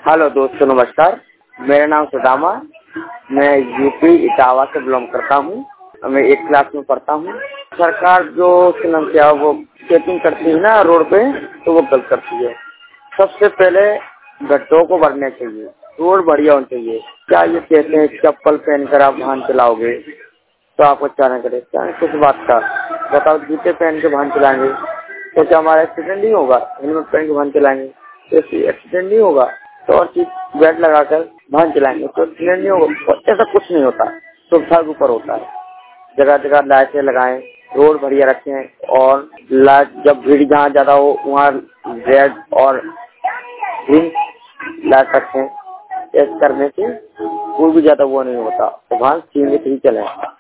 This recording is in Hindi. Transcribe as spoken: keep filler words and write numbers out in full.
हेलो दोस्तों, नमस्कार। मेरा नाम सुदामा, मैं यूपी इटावा से बिलोंग करता हूँ। मैं एक क्लास में पढ़ता हूँ। सरकार जो क्या वो चेकिंग करती है ना रोड पे, तो वो गलत करती है। सबसे पहले गड्ढों को भरने चाहिए, रोड बढ़िया होनी चाहिए। क्या ये कहते हैं चप्पल पहन कर आप वाहन चलाओगे तो आपको क्या न करे, क्या किस बात का बताओ। जूते पहन के वाहन चलाएंगे तो क्या हमारा एक्सीडेंट नहीं होगा? हेलमेट पहन के वाहन चलाएंगे तो एक्सीडेंट नहीं होगा? तो और चीज बेल्ट लगाकर वाहन चलाएंगे तो एक्सीडेंट नहीं होगा? ऐसा कुछ नहीं होता, सुविधा के ऊपर होता है। जगह जगह लाइटें लगाएं, रोड बढ़िया रखें, और लाइट जब भीड़ जहाँ ज्यादा हो वहाँ रेड और ग्रीन लाइट रखें। ऐसे करने से कोई भी ज्यादा वो नहीं होता, तो वाहन सीमित ही चले।